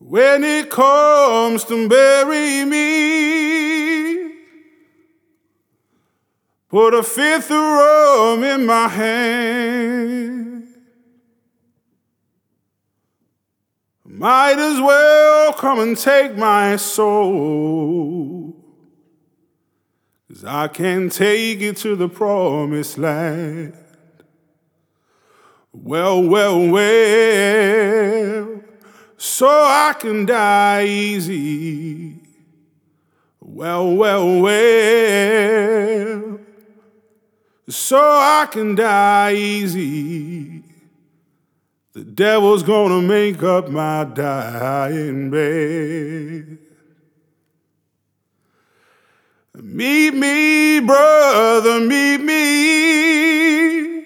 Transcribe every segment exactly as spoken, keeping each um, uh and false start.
When it comes to bury me, put a fifth of rum in my hand. Might as well come and take my soul, 'cause I can't take it to the promised land. Well, well, well, so I can die easy. Well, well, well, so I can die easy. The devil's gonna make up my dying bed. Meet me, brother, meet me,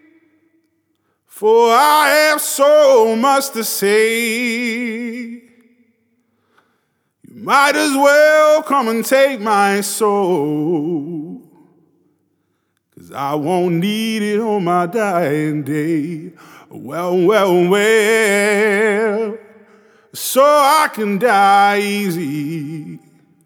for I have so much to say. You might as well come and take my soul, 'cause I won't need it on my dying day. Well, well, well, so I can die easy.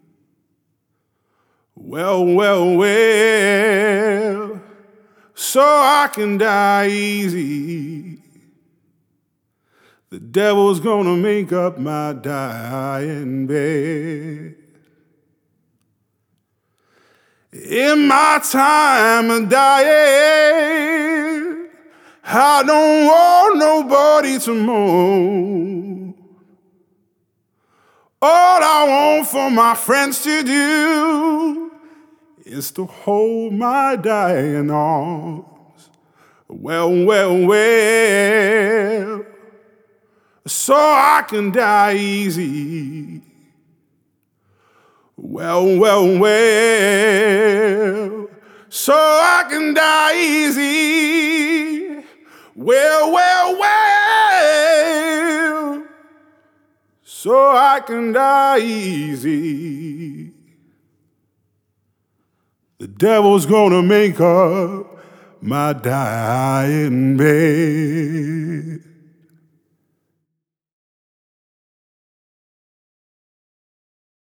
Well, well, well, so I can die easy. The devil's gonna make up my dying bed. In my time of dying, I don't want nobody to mourn. All I want for my friends to do is to hold my dying arms. Well, well, well, so I can die easy. Well, well, well, so I can die easy. Well, well, well, so I can die easy. The devil's gonna make up my dying bed.